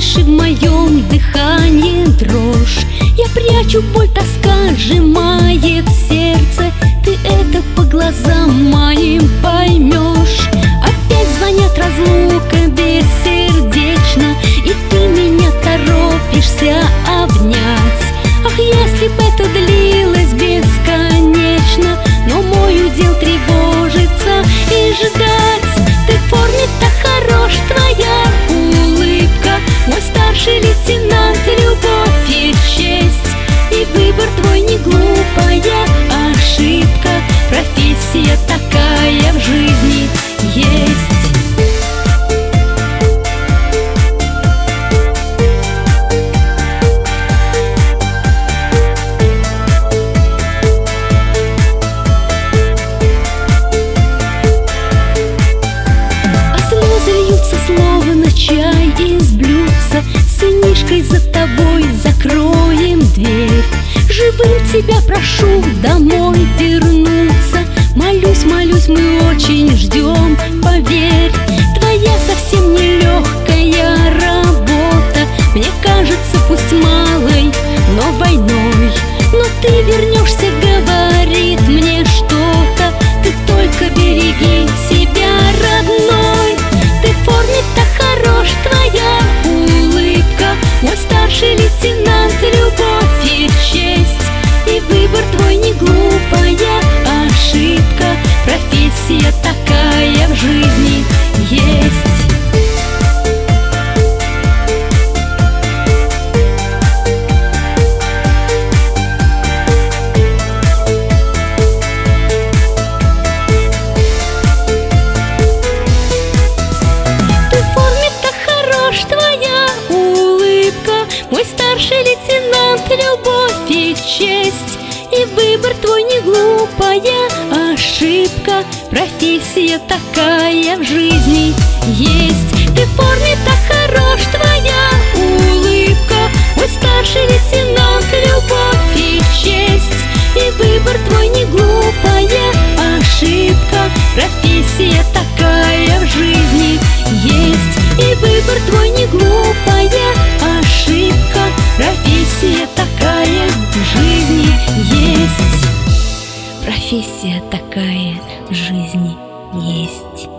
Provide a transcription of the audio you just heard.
слышишь и в моем дыхании дрожь. Я прячу боль, тоска сжимает сердце. Ты это по глазам моим поймешь. Опять звонят, разлука бессердечна, и ты меня торопишься обнять. Ах, если б это длилось бесконечно, но мой удел тревожиться и ждать. Ты в форме так хорош, твоя улыбка, мой старший лейтенант, любовь и честь. И выбор твой не глупая ошибка, профессия такая в жизни есть. Словно чай из блюдца, сынишкой за тобой закроем дверь. Живым тебя прошу домой вернуться. Молюсь, молюсь, мы очень ждем, поверь. Твоя совсем нелегкая работа, мне кажется, пусть малой, но войной. Но ты вернешься, говорит мне что-то. Ты только береги себя, родной. Ты в форме так хорош, твоя улыбка, мой старший лейтенант, любовь и честь. И выбор твой не глупая ошибка, профессия такая в жизни есть. Мой старший лейтенант, любовь и честь. И выбор твой не глупая ошибка, профессия такая в жизни есть. Ты в форме так хорош, твоя улыбка, мой старший лейтенант, любовь и честь. И выбор твой не глупая ошибка, профессия такая в жизни есть. И выбор твой не глупая ошибка, профессия такая в жизни есть. Профессия такая в жизни есть.